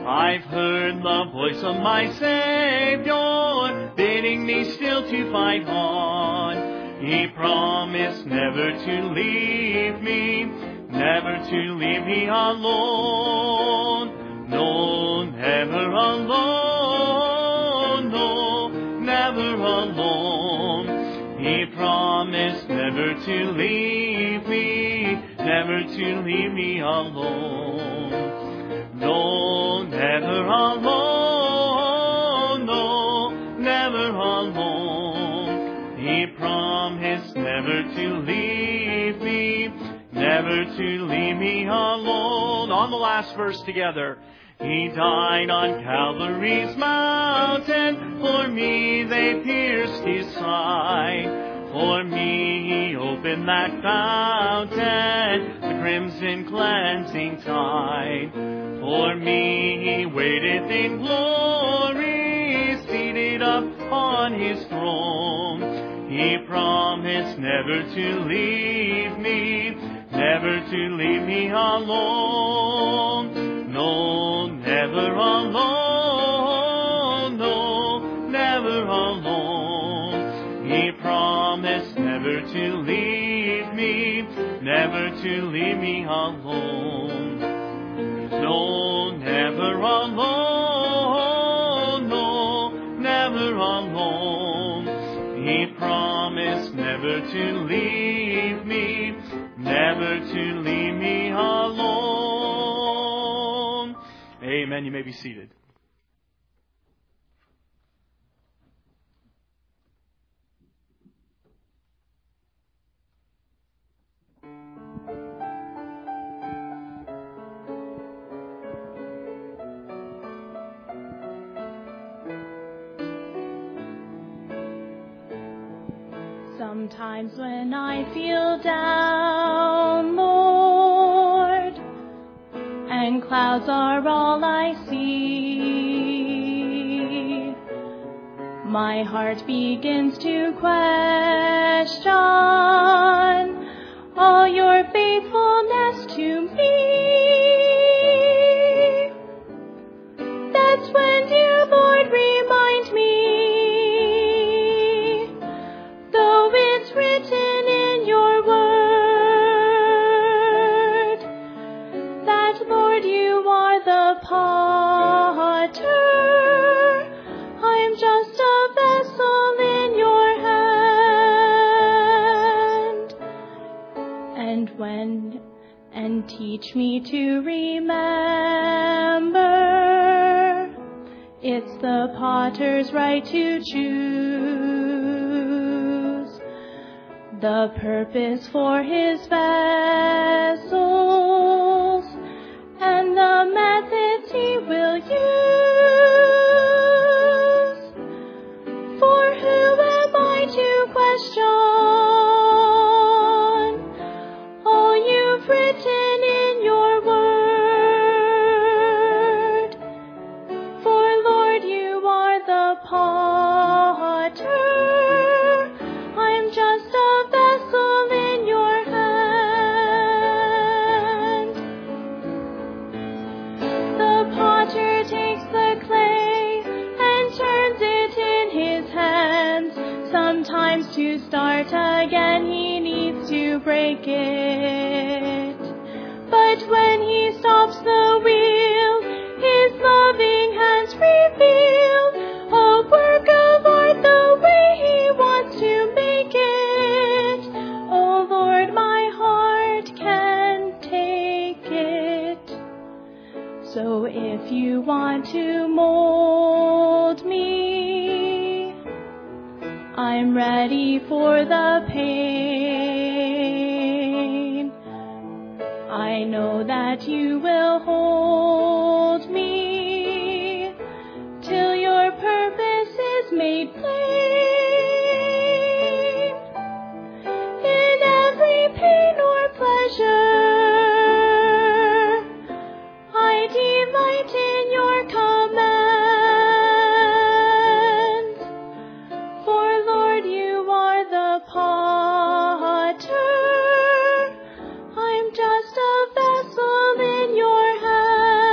I've heard the voice of my Savior bidding me still to fight on. He promised never to leave me, never to leave me alone. No, never alone, no, never alone. He promised never to leave me, never to leave me alone. No, never alone, no, never alone. He promised never to leave me, never to leave me alone. On the last verse together. He died on Calvary's mountain. For me they pierced his side. For me he opened that fountain, the crimson cleansing tide. For me he waited in glory, seated upon his throne. He promised never to leave me, never to leave me alone. No, never alone, no, never alone. He promised never to leave me, never to leave me alone. No, never alone, no, never alone. He promised never to leave me, never to leave me alone. Amen. You may be seated. Sometimes when I feel down, Lord, and clouds are all I see, my heart begins to question all your faithfulness to me. That's when you, Lord, remind me, though it's written in your word, that, Lord, you are the potter, I'm just a vessel in your hand. And teach me to remember, it's the potter's right to choose the purpose for his vessels and the methods he will use. For who am I to question all you've written in your word? For Lord, you are the potter, I'm just a vessel in your hand. The potter takes the clay and turns it in his hands. Sometimes to start again he needs to break it. But when he stops the wheel, his loving hands reveal a work of art the way he wants to make it. Oh Lord, my heart can take it. So if you want to mold me, I'm ready for the pain. I know that you will hold me till your purpose is made plain. In every pain or pleasure, I delight in your commands. For Lord, you are the potter, I'm just a vessel in your hand.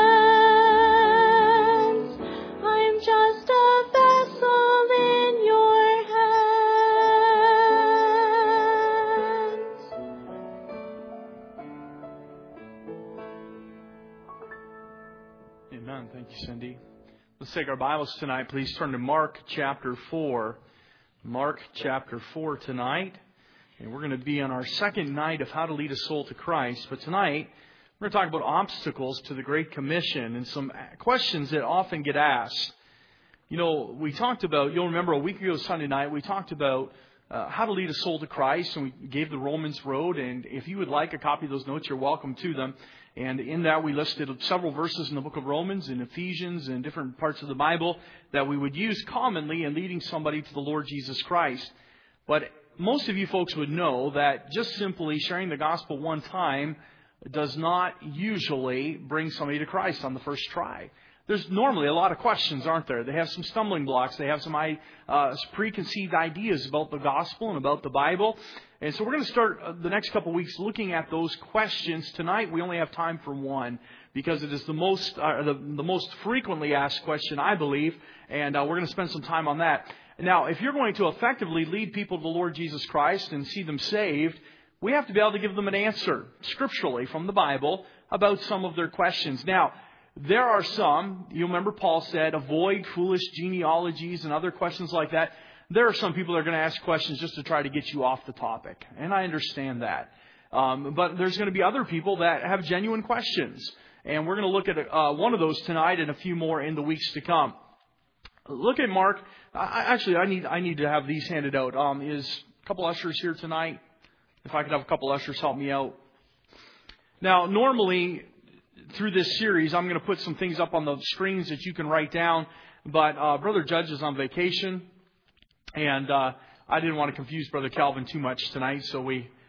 Amen. Thank you, Cindy. Let's take our Bibles tonight. Please turn to Mark chapter 4. Mark chapter 4 tonight. And we're going to be on our second night of how to lead a soul to Christ. But tonight, we're going to talk about obstacles to the Great Commission and some questions that often get asked. You know, we talked about, you'll remember a week ago Sunday night, we talked about how to lead a soul to Christ, and we gave the Romans road. And if you would like a copy of those notes, you're welcome to them. And in that, we listed several verses in the book of Romans and Ephesians and different parts of the Bible that we would use commonly in leading somebody to the Lord Jesus Christ. But most of you folks would know that just simply sharing the gospel one time does not usually bring somebody to Christ on the first try. There's normally a lot of questions, aren't there? They have some stumbling blocks. They have some preconceived ideas about the gospel and about the Bible. And so we're going to start the next couple of weeks looking at those questions. Tonight we only have time for one because it is the most frequently asked question, I believe. And we're going to spend some time on that. Now, if you're going to effectively lead people to the Lord Jesus Christ and see them saved, we have to be able to give them an answer scripturally from the Bible about some of their questions. Now, there are some, you remember Paul said, avoid foolish genealogies and other questions like that. There are some people that are going to ask questions just to try to get you off the topic. And I understand that. But there's going to be other people that have genuine questions. And we're going to look at one of those tonight and a few more in the weeks to come. Look at Mark. I need to have these handed out. Is a couple ushers here tonight? If I could have a couple ushers help me out. Now, normally, through this series, I'm going to put some things up on the screens that you can write down. But Brother Judge is on vacation. And I didn't want to confuse Brother Calvin too much tonight. So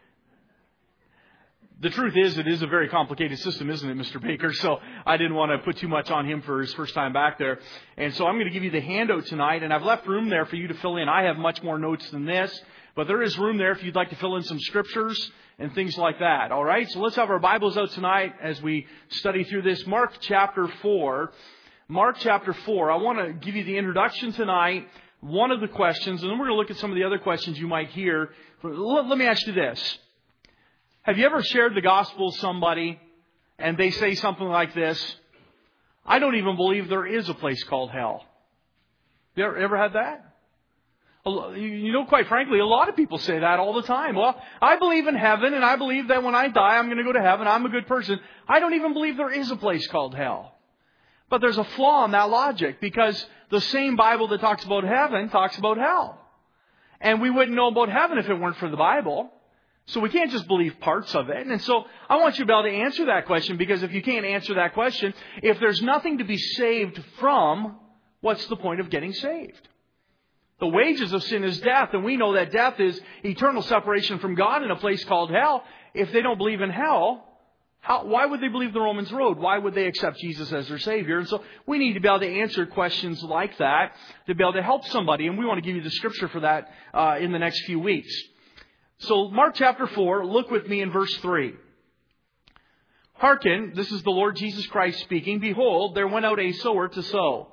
the truth is, it is a very complicated system, isn't it, Mr. Baker? So I didn't want to put too much on him for his first time back there. And so I'm going to give you the handout tonight. And I've left room there for you to fill in. I have much more notes than this. But there is room there if you'd like to fill in some scriptures and things like that. All right? So let's have our Bibles out tonight as we study through this. Mark chapter 4. Mark chapter 4. I want to give you the introduction tonight, one of the questions, and then we're going to look at some of the other questions you might hear. Let me ask you this. Have you ever shared the gospel with somebody and they say something like this? I don't even believe there is a place called hell. You ever had that? You know, quite frankly, a lot of people say that all the time. Well, I believe in heaven, and I believe that when I die, I'm going to go to heaven. I'm a good person. I don't even believe there is a place called hell. But there's a flaw in that logic, because the same Bible that talks about heaven talks about hell. And we wouldn't know about heaven if it weren't for the Bible. So we can't just believe parts of it. And so I want you to be able to answer that question, because if you can't answer that question, if there's nothing to be saved from, what's the point of getting saved? The wages of sin is death, and we know that death is eternal separation from God in a place called hell. If they don't believe in hell, why would they believe the Romans road? Why would they accept Jesus as their Savior? And so we need to be able to answer questions like that to be able to help somebody, and we want to give you the scripture for that in the next few weeks. So Mark chapter 4, look with me in verse 3. Hearken, this is the Lord Jesus Christ speaking. Behold, there went out a sower to sow.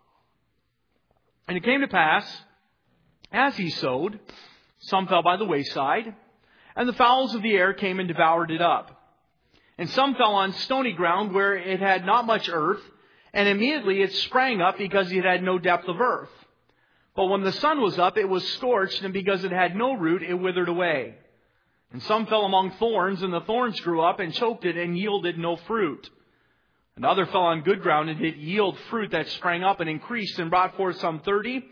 And it came to pass, as he sowed, some fell by the wayside, and the fowls of the air came and devoured it up. And some fell on stony ground where it had not much earth, and immediately it sprang up because it had no depth of earth. But when the sun was up, it was scorched, and because it had no root, it withered away. And some fell among thorns, and the thorns grew up and choked it and yielded no fruit. And other fell on good ground and did yield fruit that sprang up and increased and brought forth some 30,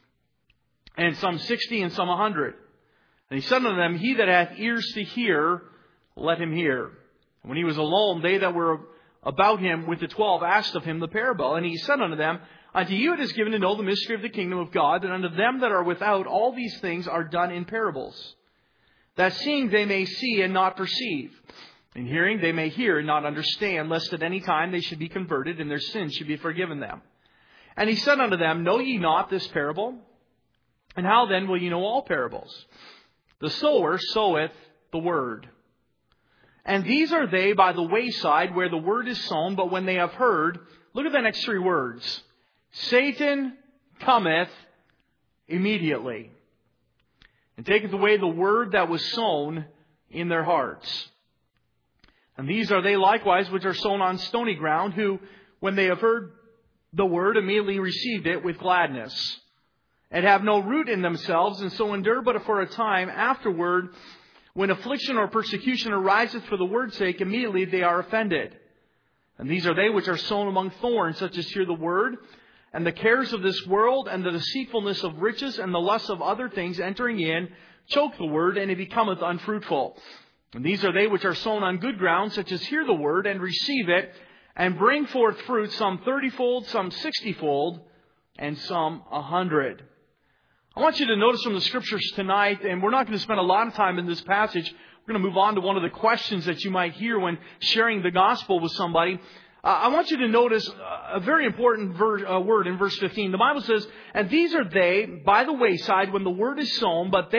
and some 60, and some 100. And he said unto them, He that hath ears to hear, let him hear. And when he was alone, they that were about him with the 12 asked of him the parable. And he said unto them, Unto you it is given to know the mystery of the kingdom of God, and unto them that are without all these things are done in parables, that seeing they may see and not perceive, and hearing they may hear and not understand, lest at any time they should be converted, and their sins should be forgiven them. And he said unto them, Know ye not this parable? And how then will ye know all parables? The sower soweth the word. And these are they by the wayside where the word is sown, but when they have heard, look at the next three words. Satan cometh immediately, and taketh away the word that was sown in their hearts. And these are they likewise which are sown on stony ground, who, when they have heard the word, immediately received it with gladness, and have no root in themselves, and so endure but for a time. Afterward, when affliction or persecution ariseth for the word's sake, immediately they are offended. And these are they which are sown among thorns, such as hear the word, and the cares of this world, and the deceitfulness of riches, and the lust of other things entering in, choke the word, and it becometh unfruitful. And these are they which are sown on good ground, such as hear the word, and receive it, and bring forth fruit, some 30-fold, some 60-fold, and some 100. I want you to notice from the Scriptures tonight, and we're not going to spend a lot of time in this passage. We're going to move on to one of the questions that you might hear when sharing the gospel with somebody. I want you to notice a very important word in verse 15. The Bible says, and these are they by the wayside when the word is sown, but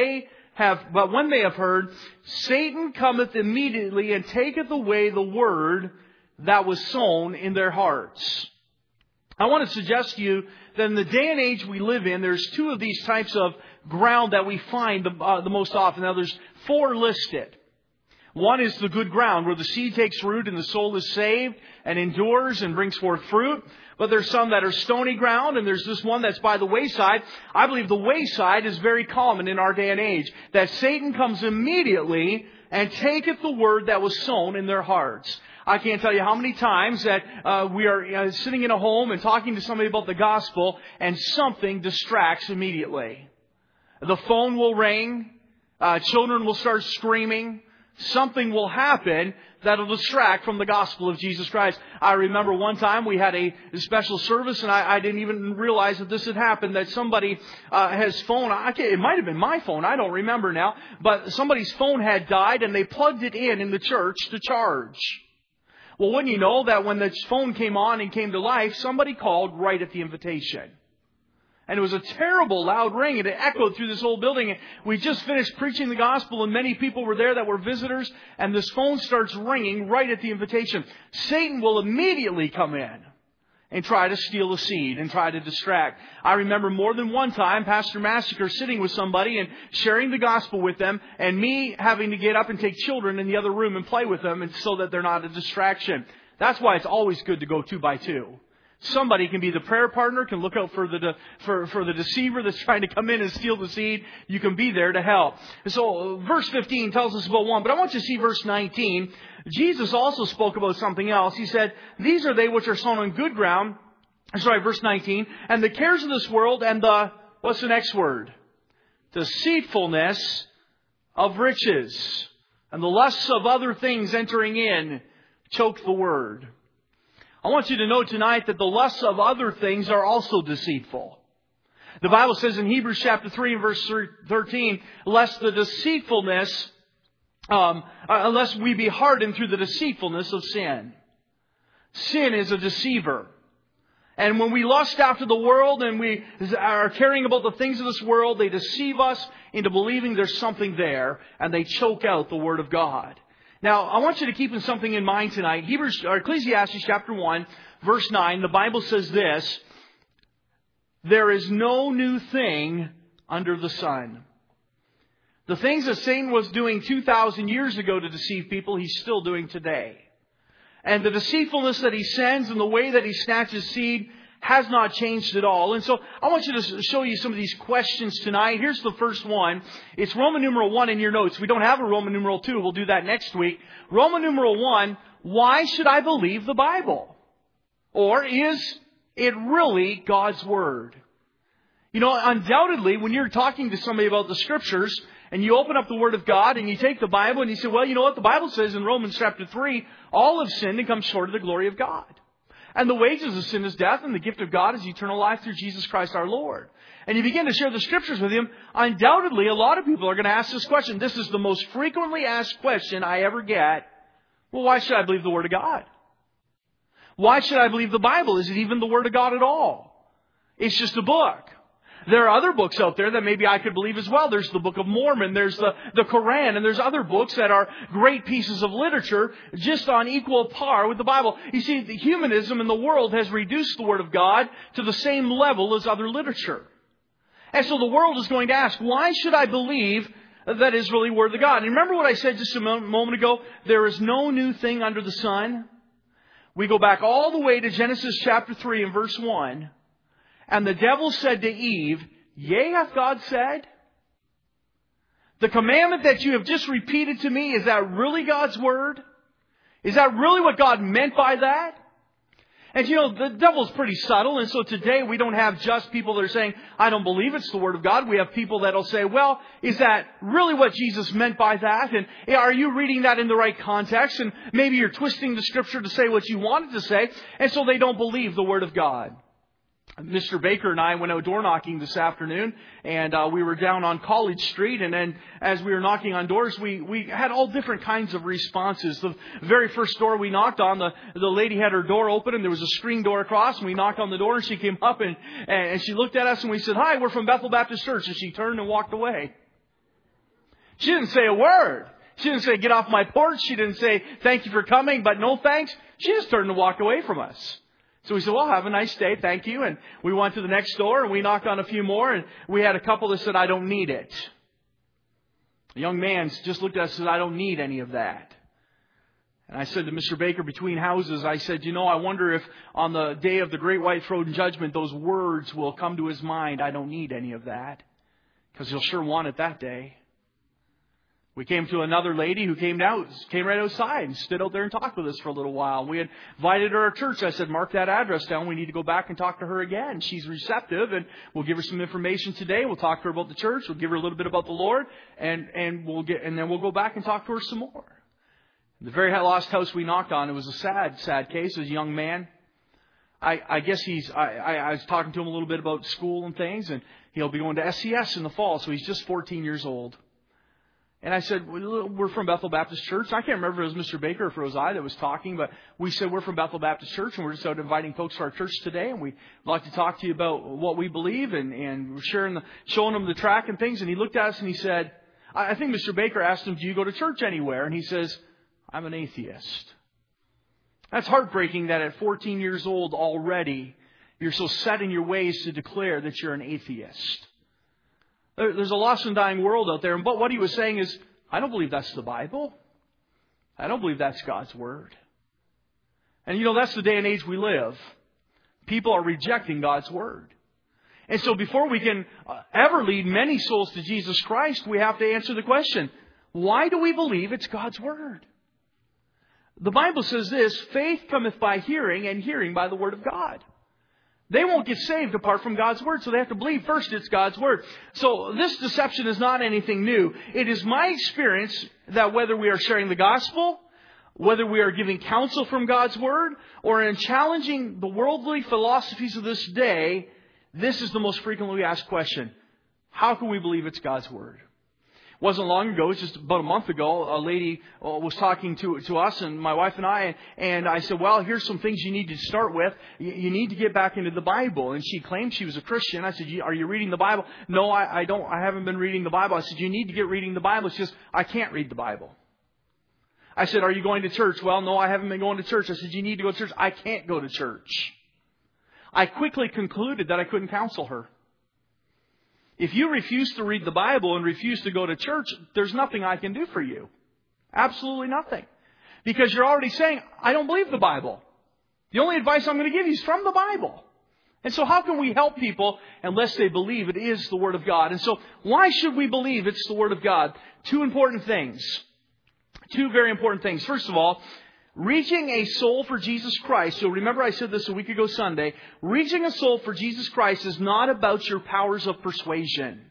when they have heard, Satan cometh immediately and taketh away the word that was sown in their hearts. I want to suggest to you that in the day and age we live in, there's two of these types of ground that we find the most often. Now, there's 4 listed. One is the good ground, where the seed takes root and the soul is saved and endures and brings forth fruit. But there's some that are stony ground, and there's this one that's by the wayside. I believe the wayside is very common in our day and age, that Satan comes immediately and taketh the word that was sown in their hearts. I can't tell you how many times that we are sitting in a home and talking to somebody about the gospel, and something distracts immediately. The phone will ring. Children will start screaming. Something will happen that will distract from the gospel of Jesus Christ. I remember one time we had a special service, and I didn't even realize that this had happened, that somebody has phone. It might have been my phone. I don't remember now. But somebody's phone had died, and they plugged it in the church to charge. Well, wouldn't you know that when the phone came on and came to life, somebody called right at the invitation. And it was a terrible loud ring, and it echoed through this whole building. And we just finished preaching the gospel, and many people were there that were visitors, and this phone starts ringing right at the invitation. Satan will immediately come in and try to steal the seed and try to distract. I remember more than one time Pastor Massacre sitting with somebody and sharing the gospel with them, and me having to get up and take children in the other room and play with them, and so that they're not a distraction. That's why it's always good to go 2 by 2. Somebody can be the prayer partner, can look out for the deceiver that's trying to come in and steal the seed. You can be there to help. And so verse 15 tells us about one, but I want you to see verse 19. Jesus also spoke about something else. He said, these are they which are sown on good ground. Verse 19. And the cares of this world and what's the next word? Deceitfulness of riches and the lusts of other things entering in choke the word. I want you to know tonight that the lusts of other things are also deceitful. The Bible says in Hebrews chapter 3 and verse 13, lest the deceitfulness, unless we be hardened through the deceitfulness of sin. Sin is a deceiver. And when we lust after the world and we are caring about the things of this world, they deceive us into believing there's something there, and they choke out the Word of God. Now, I want you to keep something in mind tonight. Ecclesiastes chapter 1, verse 9, the Bible says this, there is no new thing under the sun. The things that Satan was doing 2,000 years ago to deceive people, he's still doing today. And the deceitfulness that he sends and the way that he snatches seed has not changed at all. And so I want you to show you some of these questions tonight. Here's the first one. It's Roman numeral 1 in your notes. We don't have a Roman numeral 2. We'll do that next week. Roman numeral 1, why should I believe the Bible? Or is it really God's Word? You know, undoubtedly, when you're talking to somebody about the Scriptures, and you open up the Word of God, and you take the Bible, and you say, well, you know what? The Bible says in Romans chapter 3, all have sinned and come short of the glory of God. And the wages of sin is death, and the gift of God is eternal life through Jesus Christ our Lord. And you begin to share the Scriptures with him, undoubtedly a lot of people are going to ask this question. This is the most frequently asked question I ever get. Well, why should I believe the Word of God? Why should I believe the Bible? Is it even the Word of God at all? It's just a book. There are other books out there that maybe I could believe as well. There's the Book of Mormon, there's the Quran, and there's other books that are great pieces of literature just on equal par with the Bible. You see, the humanism in the world has reduced the Word of God to the same level as other literature. And so the world is going to ask, why should I believe that is really Word of God? And remember what I said just a moment ago? There is no new thing under the sun. We go back all the way to Genesis chapter 3 and verse 1. And the devil said to Eve, "Yea, hath God said?" The commandment that you have just repeated to me, is that really God's word? Is that really what God meant by that? And you know, the devil's pretty subtle. And so today we don't have just people that are saying, "I don't believe it's the word of God." We have people that'll say, "Well, is that really what Jesus meant by that? And are you reading that in the right context?" And maybe you're twisting the scripture to say what you wanted to say. And so they don't believe the word of God. Mr. Baker and I went out door knocking this afternoon, and we were down on College Street, and then as we were knocking on doors, we had all different kinds of responses. The very first door we knocked on, the lady had her door open, and there was a screen door across, and we knocked on the door, and she came up, and she looked at us, and we said, "Hi, we're from Bethel Baptist Church," and she turned and walked away. She didn't say a word. She didn't say, "Get off my porch." She didn't say, "Thank you for coming, but no thanks." She just turned and walked away from us. So we said, "Well, have a nice day. Thank you." And we went to the next door and we knocked on a few more, and we had a couple that said, "I don't need it." A young man just looked at us and said, "I don't need any of that." And I said to Mr. Baker, between houses, I said, "You know, I wonder if on the day of the great white throne judgment, those words will come to his mind. I don't need any of that." Because he'll sure want it that day. We came to another lady who came right outside and stood out there and talked with us for a little while. We had invited her to church. I said, "Mark that address down. We need to go back and talk to her again." She's receptive, and we'll give her some information today. We'll talk to her about the church. We'll give her a little bit about the Lord, and then we'll go back and talk to her some more. The very last house we knocked on, it was a sad case. It was a young man. I guess I was talking to him a little bit about school and things, and he'll be going to SCS in the fall, so he's just 14 years old. And I said, "We're from Bethel Baptist Church." I can't remember if it was Mr. Baker or if it was I that was talking, but we said, "We're from Bethel Baptist Church, and we're just out inviting folks to our church today, and we'd like to talk to you about what we believe," and we're showing them the track and things. And he looked at us and he said, I think Mr. Baker asked him, "Do you go to church anywhere?" And he says, "I'm an atheist." That's heartbreaking that at 14 years old already, you're so set in your ways to declare that you're an atheist. There's a lost and dying world out there. But what he was saying is, "I don't believe that's the Bible. I don't believe that's God's Word." And you know, that's the day and age we live. People are rejecting God's Word. And so before we can ever lead many souls to Jesus Christ, we have to answer the question, why do we believe it's God's Word? The Bible says this, "Faith cometh by hearing, and hearing by the Word of God." They won't get saved apart from God's Word, so they have to believe first it's God's Word. So this deception is not anything new. It is my experience that whether we are sharing the gospel, whether we are giving counsel from God's Word, or in challenging the worldly philosophies of this day, this is the most frequently asked question. How can we believe it's God's Word? It wasn't long ago, it was just about a month ago, a lady was talking to us and my wife and I said, "Well, here's some things you need to start with. You need to get back into the Bible." And she claimed she was a Christian. I said, "Are you reading the Bible?" "No, I don't. I haven't been reading the Bible." I said, "You need to get reading the Bible." She says, "I can't read the Bible." I said, "Are you going to church?" "Well, no, I haven't been going to church." I said, "You need to go to church." "I can't go to church." I quickly concluded that I couldn't counsel her. If you refuse to read the Bible and refuse to go to church, there's nothing I can do for you. Absolutely nothing. Because you're already saying, "I don't believe the Bible. The only advice I'm going to give you is from the Bible." And so how can we help people unless they believe it is the Word of God? And so why should we believe it's the Word of God? Two important things. Two very important things. First of all, reaching a soul for Jesus Christ. So remember I said this a week ago Sunday. Reaching a soul for Jesus Christ is not about your powers of persuasion.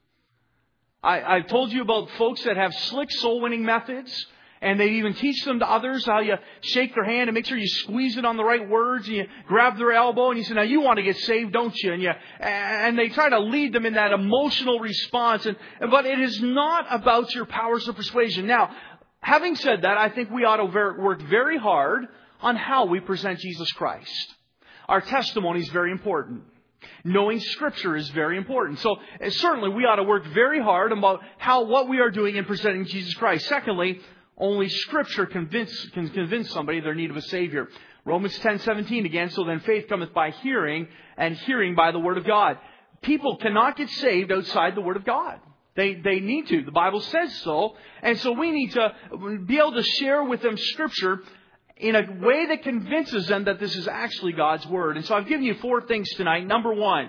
I've told you about folks that have slick soul winning methods. And they even teach them to others how you shake their hand and make sure you squeeze it on the right words. And you grab their elbow and you say, "Now you want to get saved, don't you?" And they try to lead them in that emotional response. But it is not about your powers of persuasion. Now, having said that, I think we ought to work very hard on how we present Jesus Christ. Our testimony is very important. Knowing Scripture is very important. So certainly we ought to work very hard about what we are doing in presenting Jesus Christ. Secondly, only Scripture can convince somebody their need of a Savior. Romans 10:17 again, "So then faith cometh by hearing, and hearing by the Word of God." People cannot get saved outside the Word of God. They need to. The Bible says so. And so we need to be able to share with them Scripture in a way that convinces them that this is actually God's Word. And so I've given you 4 things tonight. Number one.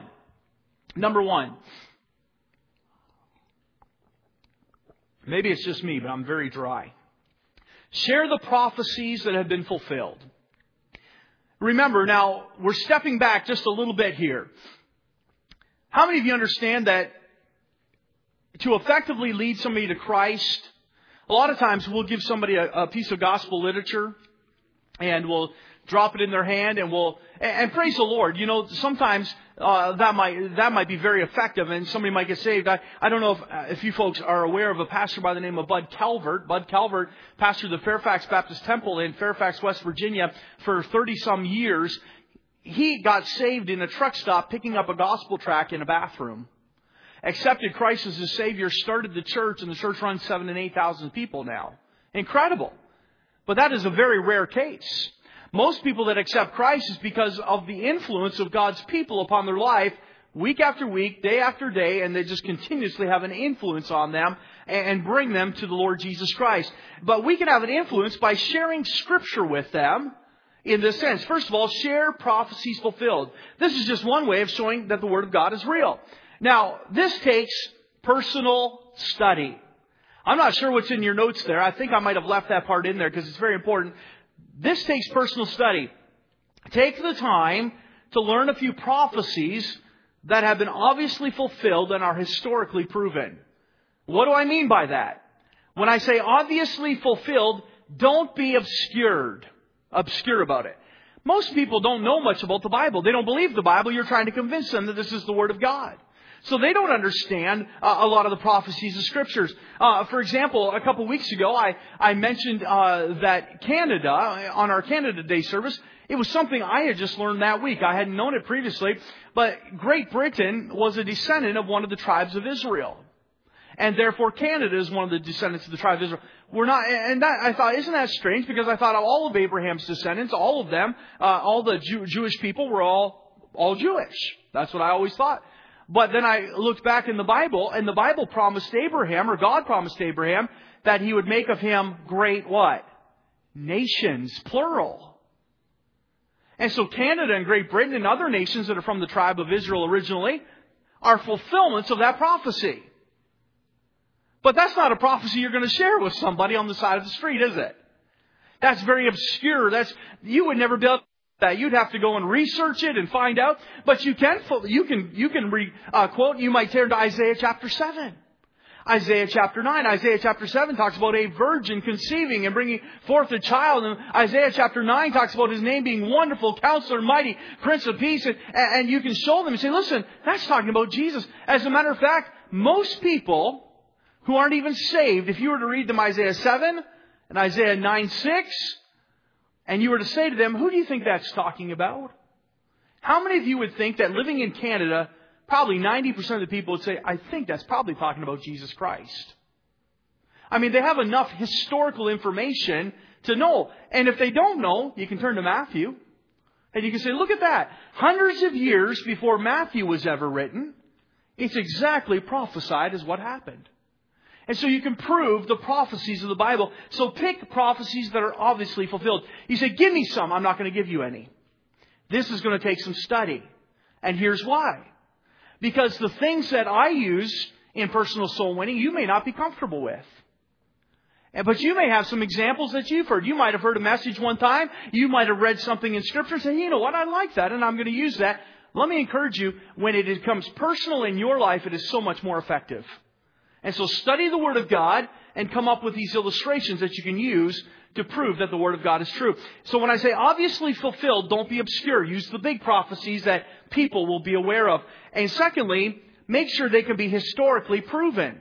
Maybe it's just me, but I'm very dry. Share the prophecies that have been fulfilled. Remember, now, we're stepping back just a little bit here. How many of you understand that to effectively lead somebody to Christ, a lot of times we'll give somebody a piece of gospel literature and we'll drop it in their hand and praise the Lord. You know, sometimes that might be very effective and somebody might get saved. I don't know if you folks are aware of a pastor by the name of Bud Calvert. Bud Calvert pastored the Fairfax Baptist Temple in Fairfax, West Virginia for 30-some years. He got saved in a truck stop picking up a gospel tract in a bathroom. Accepted Christ as his Savior, started the church, and the church runs 7,000 and 8,000 people now. Incredible. But that is a very rare case. Most people that accept Christ is because of the influence of God's people upon their life week after week, day after day, and they just continuously have an influence on them and bring them to the Lord Jesus Christ. But we can have an influence by sharing Scripture with them in this sense. First of all, share prophecies fulfilled. This is just one way of showing that the Word of God is real. Now, this takes personal study. I'm not sure what's in your notes there. I think I might have left that part in there because it's very important. This takes personal study. Take the time to learn a few prophecies that have been obviously fulfilled and are historically proven. What do I mean by that? When I say obviously fulfilled, don't be obscure about it. Most people don't know much about the Bible. They don't believe the Bible. You're trying to convince them that this is the Word of God. So they don't understand a lot of the prophecies of Scriptures. For example, a couple weeks ago, I mentioned that Canada, on our Canada Day service, it was something I had just learned that week. I hadn't known it previously. But Great Britain was a descendant of one of the tribes of Israel. And therefore, Canada is one of the descendants of the tribe of Israel. I thought, isn't that strange? Because I thought all of Abraham's descendants, all of them, all the Jewish people were all Jewish. That's what I always thought. But then I looked back in the Bible, and the Bible promised Abraham, or God promised Abraham, that He would make of him great what? Nations, plural. And so Canada and Great Britain and other nations that are from the tribe of Israel originally are fulfillments of that prophecy. But that's not a prophecy you're going to share with somebody on the side of the street, is it? That's very obscure. You would never be able to do that. You'd have to go and research it and find out. But you can quote. You might turn to Isaiah chapter 7. Isaiah chapter 9. Isaiah chapter 7 talks about a virgin conceiving and bringing forth a child. And Isaiah chapter 9 talks about His name being Wonderful, Counselor, Mighty, Prince of Peace. And you can show them and say, listen, that's talking about Jesus. As a matter of fact, most people who aren't even saved, if you were to read them Isaiah 7 and Isaiah 9:6, and you were to say to them, who do you think that's talking about? How many of you would think that living in Canada, probably 90% of the people would say, I think that's probably talking about Jesus Christ. I mean, they have enough historical information to know. And if they don't know, you can turn to Matthew. And you can say, look at that. Hundreds of years before Matthew was ever written, it's exactly prophesied as what happened. And so you can prove the prophecies of the Bible. So pick prophecies that are obviously fulfilled. You say, give me some. I'm not going to give you any. This is going to take some study. And here's why. Because the things that I use in personal soul winning, you may not be comfortable with. But you may have some examples that you've heard. You might have heard a message one time. You might have read something in Scripture and say, you know what, I like that and I'm going to use that. Let me encourage you, when it becomes personal in your life, it is so much more effective. And so study the Word of God and come up with these illustrations that you can use to prove that the Word of God is true. So when I say obviously fulfilled, don't be obscure. Use the big prophecies that people will be aware of. And secondly, make sure they can be historically proven.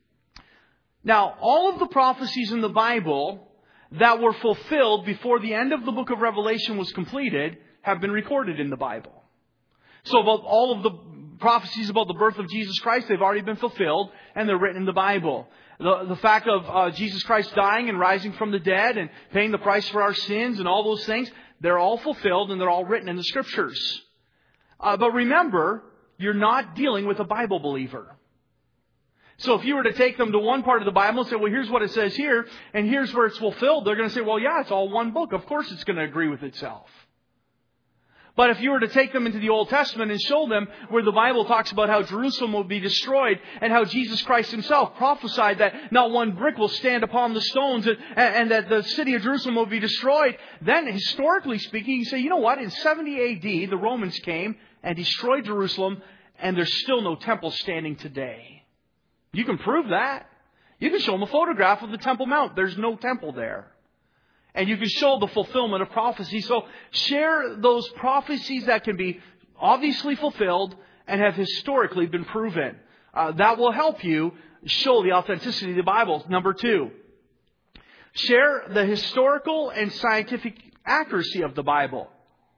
Now, all of the prophecies in the Bible that were fulfilled before the end of the book of Revelation was completed have been recorded in the Bible. So about all of the prophecies about the birth of Jesus Christ, they've already been fulfilled and they're written in the Bible. The fact of Jesus Christ dying and rising from the dead and paying the price for our sins and all those things, they're all fulfilled and they're all written in the Scriptures. But remember, you're not dealing with a Bible believer. So if you were to take them to one part of the Bible and say, well, here's what it says here, and here's where it's fulfilled, they're going to say, well, yeah, it's all one book. Of course it's going to agree with itself. But if you were to take them into the Old Testament and show them where the Bible talks about how Jerusalem will be destroyed and how Jesus Christ himself prophesied that not one brick will stand upon the stones and that the city of Jerusalem will be destroyed, then historically speaking, you say, you know what? In 70 A.D., the Romans came and destroyed Jerusalem, and there's still no temple standing today. You can prove that. You can show them a photograph of the Temple Mount. There's no temple there. And you can show the fulfillment of prophecy. So share those prophecies that can be obviously fulfilled and have historically been proven. That will help you show the authenticity of the Bible. Number 2, share the historical and scientific accuracy of the Bible.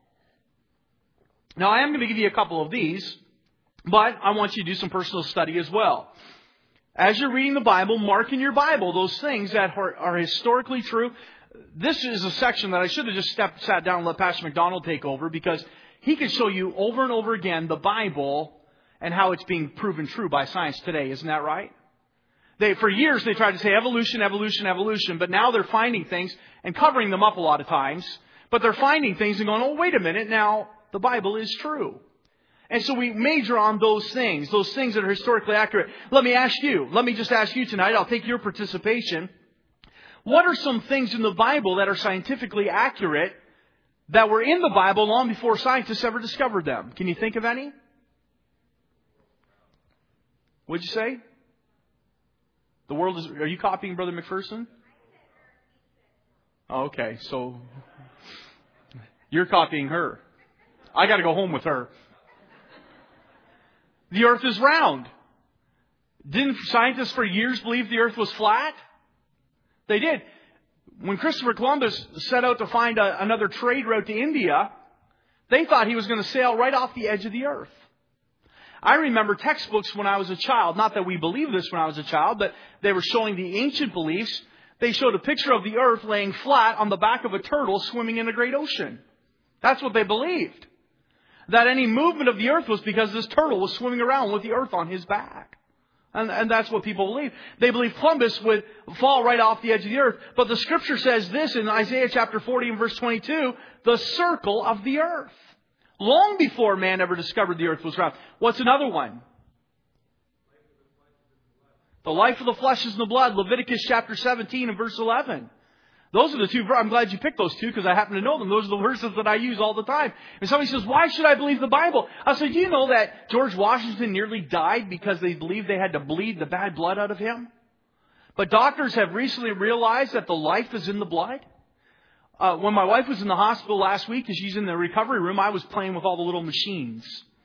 Now, I am going to give you a couple of these, but I want you to do some personal study as well. As you're reading the Bible, mark in your Bible those things that are historically true. This is a section that I should have just sat down and let Pastor McDonald take over, because he can show you over and over again the Bible and how it's being proven true by science today. Isn't that right? For years they tried to say evolution, evolution, evolution, but now they're finding things and covering them up a lot of times. But they're finding things and going, oh, wait a minute, now the Bible is true. And so we major on those things that are historically accurate. Let me just ask you tonight, I'll take your participation. What are some things in the Bible that are scientifically accurate that were in the Bible long before scientists ever discovered them? Can you think of any? What'd you say? The world is... Are you copying Brother McPherson? Oh, okay, so you're copying her. I got to go home with her. The earth is round. Didn't scientists for years believe the earth was flat? They did. When Christopher Columbus set out to find another trade route to India, they thought he was going to sail right off the edge of the earth. I remember textbooks when I was a child. Not that we believed this when I was a child, but they were showing the ancient beliefs. They showed a picture of the earth laying flat on the back of a turtle swimming in the great ocean. That's what they believed. That any movement of the earth was because this turtle was swimming around with the earth on his back. And that's what people believe. They believe Columbus would fall right off the edge of the earth. But the Scripture says this in Isaiah chapter 40 and verse 22, the circle of the earth. Long before man ever discovered the earth was round. What's another one? The life of the flesh is in the blood. Leviticus chapter 17 and verse 11. Those are the two. I'm glad you picked those two because I happen to know them. Those are the verses that I use all the time. And somebody says, why should I believe the Bible? I said, do you know that George Washington nearly died because they believed they had to bleed the bad blood out of him? But doctors have recently realized that the life is in the blood. When my wife was in the hospital last week and she's in the recovery room, I was playing with all the little machines.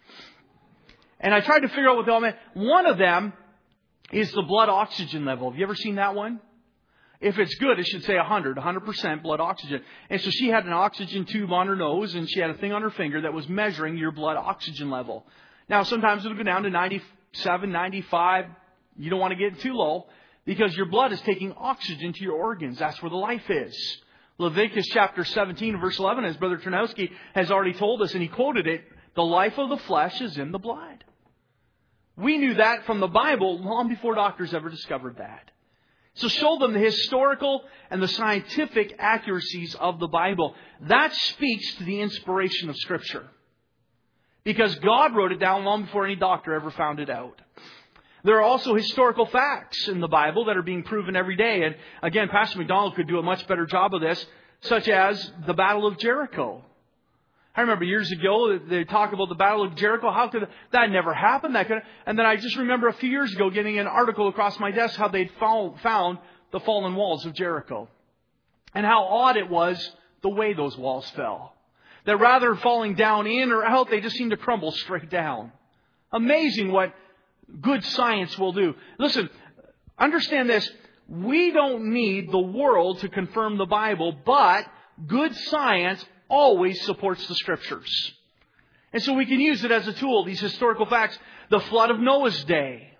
And I tried to figure out what they all meant. One of them is the blood oxygen level. Have you ever seen that one? If it's good, it should say 100% blood oxygen. And so she had an oxygen tube on her nose and she had a thing on her finger that was measuring your blood oxygen level. Now, sometimes it'll go down to 97, 95. You don't want to get too low because your blood is taking oxygen to your organs. That's where the life is. Leviticus chapter 17, verse 11, as Brother Ternowski has already told us, and he quoted it, the life of the flesh is in the blood. We knew that from the Bible long before doctors ever discovered that. So show them the historical and the scientific accuracies of the Bible. That speaks to the inspiration of Scripture. Because God wrote it down long before any doctor ever found it out. There are also historical facts in the Bible that are being proven every day. And again, Pastor McDonald could do a much better job of this, such as the Battle of Jericho. I remember years ago, they talked about the Battle of Jericho. How could that never happen? And then I just remember a few years ago getting an article across my desk how they'd found the fallen walls of Jericho. And how odd it was the way those walls fell. That rather than falling down in or out, they just seemed to crumble straight down. Amazing what good science will do. Listen, understand this. We don't need the world to confirm the Bible, but good science always supports the Scriptures. And so we can use it as a tool, these historical facts. The flood of Noah's day.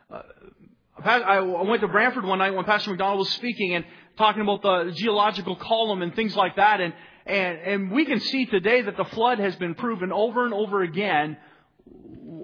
I went to Brantford one night when Pastor McDonald was speaking and talking about the geological column and things like that. And we can see today that the flood has been proven over and over again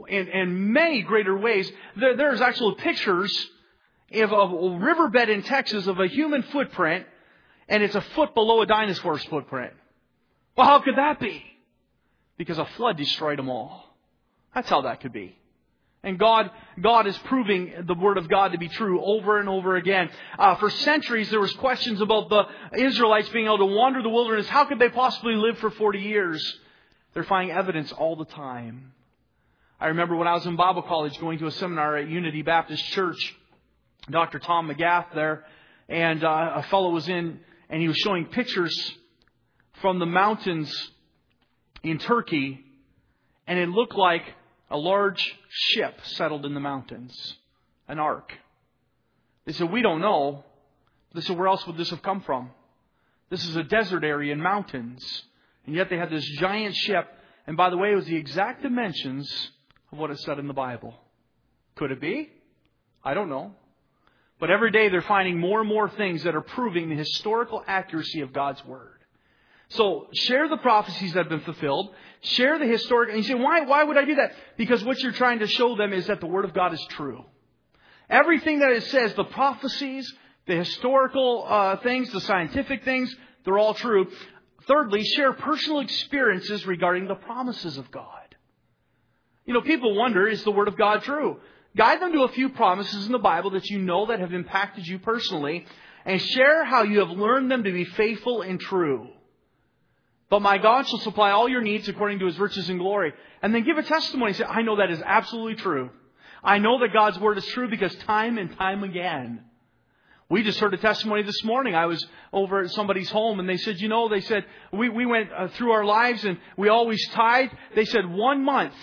in many greater ways. There's actual pictures of a riverbed in Texas of a human footprint, and it's a foot below a dinosaur's footprint. Well, how could that be? Because a flood destroyed them all. That's how that could be. And God is proving the Word of God to be true over and over again. For centuries, there was questions about the Israelites being able to wander the wilderness. How could they possibly live for 40 years? They're finding evidence all the time. I remember when I was in Bible college going to a seminar at Unity Baptist Church, Dr. Tom McGath there, and a fellow was in, and he was showing pictures from the mountains in Turkey, and it looked like a large ship settled in the mountains, an ark. They said, we don't know. They said, where else would this have come from? This is a desert area and mountains. And yet they had this giant ship. And by the way, it was the exact dimensions of what it said in the Bible. Could it be? I don't know. But every day they're finding more and more things that are proving the historical accuracy of God's Word. So share the prophecies that have been fulfilled. Share the historic. And you say, why would I do that? Because what you're trying to show them is that the Word of God is true. Everything that it says, the prophecies, the historical things, the scientific things, they're all true. Thirdly, share personal experiences regarding the promises of God. You know, people wonder, is the Word of God true? Guide them to a few promises in the Bible that you know that have impacted you personally, and share how you have learned them to be faithful and true. But my God shall supply all your needs according to His riches and glory. And then give a testimony. Say, I know that is absolutely true. I know that God's Word is true because time and time again. We just heard a testimony this morning. I was over at somebody's home and they said, we went through our lives and we always tithe. They said 1 month,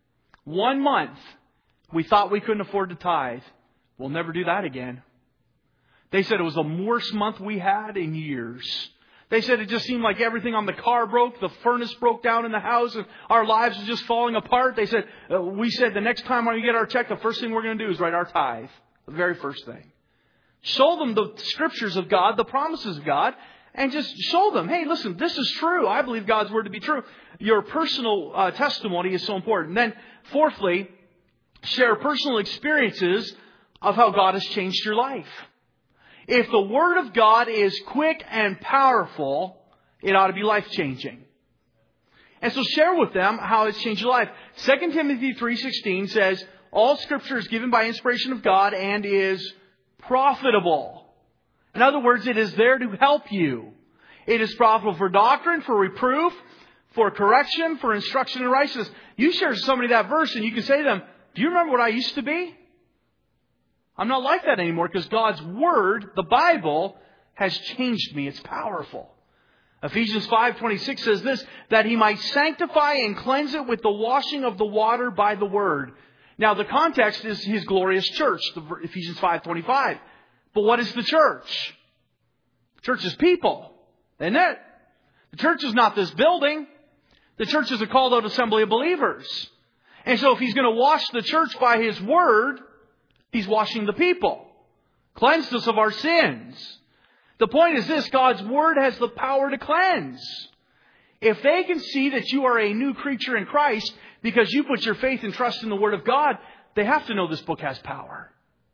we thought we couldn't afford to tithe. We'll never do that again. They said it was the worst month we had in years. They said it just seemed like everything on the car broke. The furnace broke down in the house and our lives were just falling apart. They said, we said the next time we get our check, the first thing we're going to do is write our tithe. The very first thing. Show them the scriptures of God, the promises of God, and just show them, hey, listen, this is true. I believe God's Word to be true. Your personal testimony is so important. Then, fourthly, share personal experiences of how God has changed your life. If the Word of God is quick and powerful, it ought to be life-changing. And so share with them how it's changed your life. 2 Timothy 3:16 says, all Scripture is given by inspiration of God and is profitable. In other words, it is there to help you. It is profitable for doctrine, for reproof, for correction, for instruction in righteousness. You share somebody that verse and you can say to them, do you remember what I used to be? I'm not like that anymore because God's Word, the Bible, has changed me. It's powerful. Ephesians 5:26 says this, that He might sanctify and cleanse it with the washing of the water by the Word. Now the context is His glorious church, Ephesians 5:25. But what is the church? The church is people, isn't it? The church is not this building. The church is a called out assembly of believers. And so if He's going to wash the church by His Word, He's washing the people. Cleansed us of our sins. The point is this, God's Word has the power to cleanse. If they can see that you are a new creature in Christ because you put your faith and trust in the Word of God, they have to know this book has power.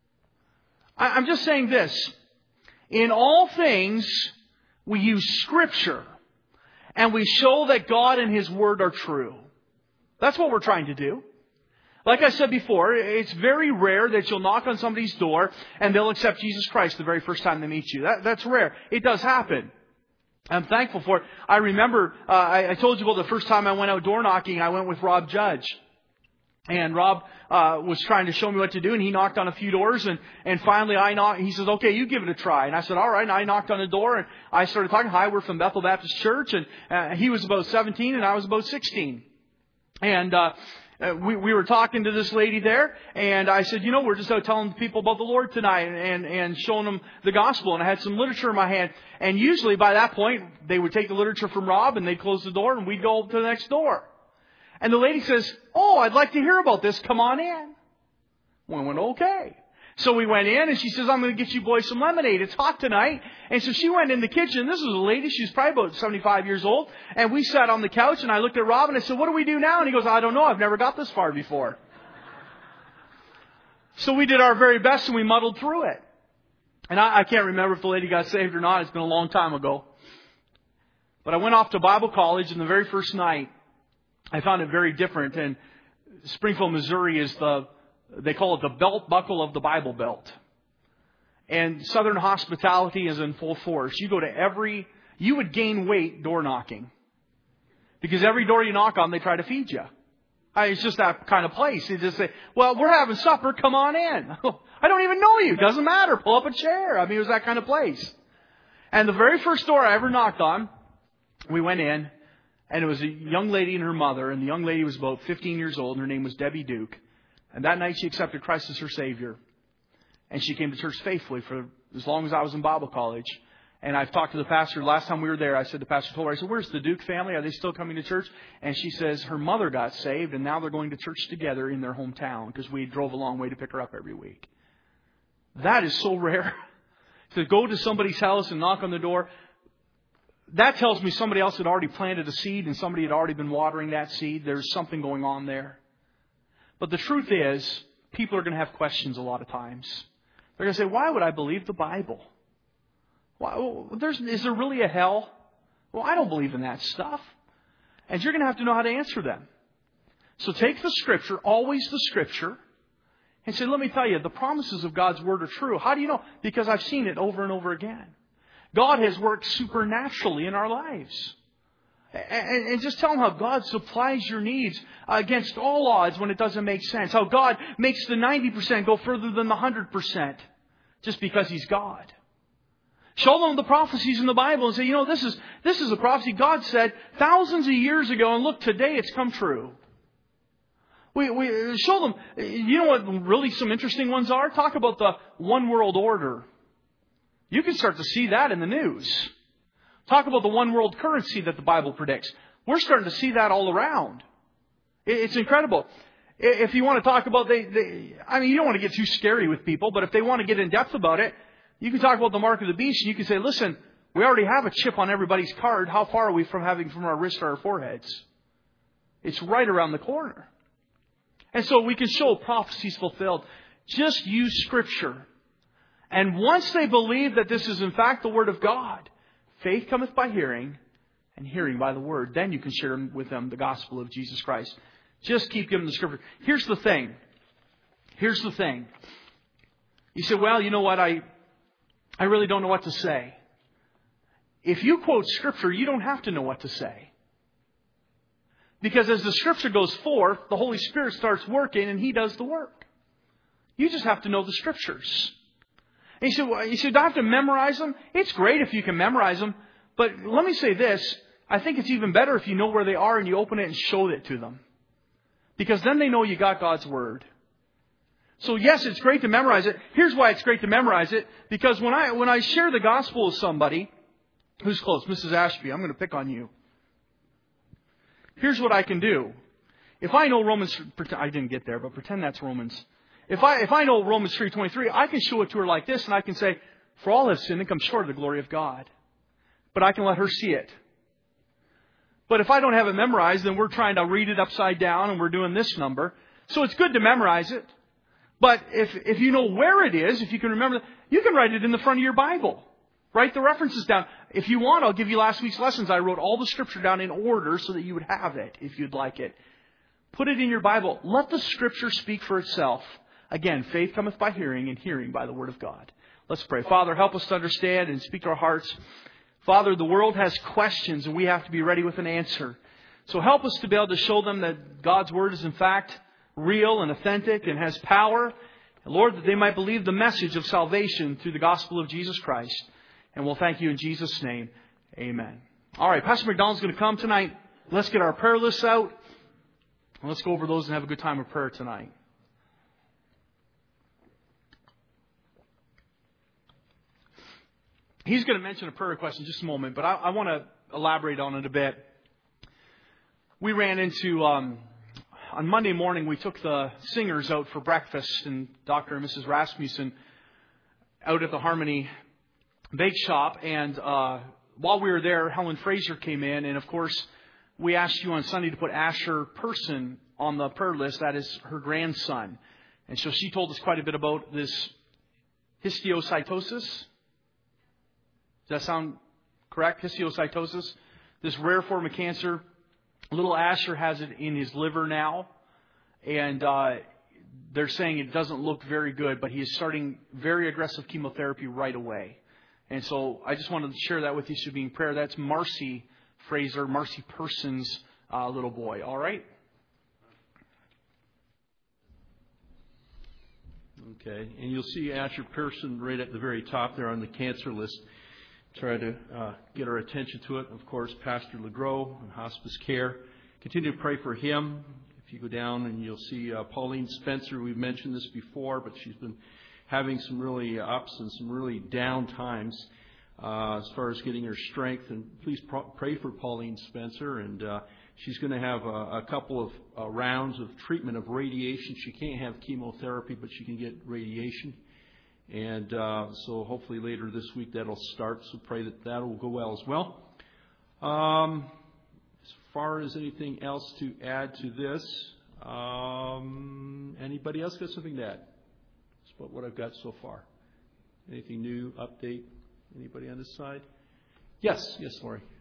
I'm just saying this. In all things, we use Scripture and we show that God and His Word are true. That's what we're trying to do. Like I said before, it's very rare that you'll knock on somebody's door and they'll accept Jesus Christ the very first time they meet you. That's rare. It does happen. I'm thankful for it. I remember, I told you about the first time I went out door knocking, I went with Rob Judge. And Rob was trying to show me what to do, and he knocked on a few doors, and finally I knocked. He says, okay, you give it a try. And I said, all right. And I knocked on the door, and I started talking. Hi, we're from Bethel Baptist Church. And he was about 17, and I was about 16. And we were talking to this lady there, and I said, we're just out telling people about the Lord tonight and showing them the gospel. And I had some literature in my hand. And usually by that point, they would take the literature from Rob, and they'd close the door, and we'd go to the next door. And the lady says, oh, I'd like to hear about this. Come on in. We went, okay. So we went in, and she says, I'm going to get you boys some lemonade. It's hot tonight. And so she went in the kitchen. This was a lady. She was probably about 75 years old. And we sat on the couch, and I looked at Rob, and I said, what do we do now? And he goes, I don't know. I've never got this far before. So we did our very best and we muddled through it. And I can't remember if the lady got saved or not. It's been a long time ago. But I went off to Bible college, and the very first night, I found it very different. And Springfield, Missouri is they call it the belt buckle of the Bible Belt. And Southern hospitality is in full force. You go to you would gain weight door knocking. Because every door you knock on, they try to feed you. It's just that kind of place. You just say, well, we're having supper, come on in. I don't even know you. Doesn't matter. Pull up a chair. I mean, it was that kind of place. And the very first door I ever knocked on, we went in, and it was a young lady and her mother, and the young lady was about 15 years old, and her name was Debbie Duke. And that night she accepted Christ as her Savior. And she came to church faithfully for as long as I was in Bible college. And I've talked to the pastor. Last time we were there, I said, the pastor told her, I said, where's the Duke family? Are they still coming to church? And she says her mother got saved, and now they're going to church together in their hometown because we drove a long way to pick her up every week. That is so rare. To go to somebody's house and knock on the door, that tells me somebody else had already planted a seed and somebody had already been watering that seed. There's something going on there. But the truth is, people are going to have questions a lot of times. They're going to say, why would I believe the Bible? Is there really a hell? Well, I don't believe in that stuff. And you're going to have to know how to answer them. So take the Scripture, always the Scripture, and say, let me tell you, the promises of God's Word are true. How do you know? Because I've seen it over and over again. God has worked supernaturally in our lives. And just tell them how God supplies your needs against all odds when it doesn't make sense. How God makes the 90% go further than the 100% just because He's God. Show them the prophecies in the Bible and say, you know, this is a prophecy God said thousands of years ago, and look, today it's come true. We show them, you know what really some interesting ones are? Talk about the one world order. You can start to see that in the news. Talk about the one world currency that the Bible predicts. We're starting to see that all around. It's incredible. If you want to talk about, you don't want to get too scary with people, but if they want to get in depth about it, you can talk about the mark of the beast, and you can say, listen, we already have a chip on everybody's card. How far are we from having from our wrist to our foreheads? It's right around the corner. And so we can show prophecies fulfilled. Just use Scripture. And once they believe that this is in fact the Word of God, faith cometh by hearing, and hearing by the Word. Then you can share with them the gospel of Jesus Christ. Just keep giving the Scripture. Here's the thing. You say, well, you know what? I really don't know what to say. If you quote Scripture, you don't have to know what to say. Because as the Scripture goes forth, the Holy Spirit starts working and He does the work. You just have to know the Scriptures. And you say, do I have to memorize them? It's great if you can memorize them. But let me say this. I think it's even better if you know where they are and you open it and show it to them. Because then they know you got God's Word. So yes, it's great to memorize it. Here's why it's great to memorize it. Because when I share the gospel with somebody, who's close? Mrs. Ashby, I'm going to pick on you. Here's what I can do. If I know Romans, I didn't get there, but pretend that's Romans. If I know Romans 3:23, I can show it to her like this, and I can say, for all have sinned and come short of the glory of God. But I can let her see it. But if I don't have it memorized, then we're trying to read it upside down, and we're doing this number. So it's good to memorize it. But if you know where it is, if you can remember, you can write it in the front of your Bible. Write the references down. If you want, I'll give you last week's lessons. I wrote all the Scripture down in order so that you would have it if you'd like it. Put it in your Bible. Let the Scripture speak for itself. Again, faith cometh by hearing, and hearing by the Word of God. Let's pray. Father, help us to understand and speak to our hearts. Father, the world has questions, and we have to be ready with an answer. So help us to be able to show them that God's Word is in fact real and authentic and has power. And Lord, that they might believe the message of salvation through the gospel of Jesus Christ. And we'll thank you in Jesus' name. Amen. All right, Pastor McDonald's going to come tonight. Let's get our prayer lists out. And let's go over those and have a good time of prayer tonight. He's going to mention a prayer request in just a moment, but I want to elaborate on it a bit. We ran into, on Monday morning, we took the singers out for breakfast, and Dr. and Mrs. Rasmussen out at the Harmony Bake Shop. And while we were there, Helen Fraser came in, and of course, we asked you on Sunday to put Asher Person on the prayer list. That is her grandson. And so she told us quite a bit about this histiocytosis. Does that sound correct? Histiocytosis. This rare form of cancer. Little Asher has it in his liver now. And they're saying it doesn't look very good, but he is starting very aggressive chemotherapy right away. And so I just wanted to share that with you, so being prayer. That's Marcy Fraser, Marcy Person's little boy. All right? Okay, and you'll see Asher Pearson right at the very top there on the cancer list. Try to get our attention to it. Of course, Pastor LeGros on hospice care. Continue to pray for him. If you go down and you'll see Pauline Spencer. We've mentioned this before, but she's been having some really ups and some really down times as far as getting her strength. And please pray for Pauline Spencer. And she's going to have a couple of rounds of treatment of radiation. She can't have chemotherapy, but she can get radiation. And so hopefully later this week that'll start. So pray that will go well as well. As far as anything else to add to this, anybody else got something to add? That's about what I've got so far. Anything new, update? Anybody on this side? Yes, Lori.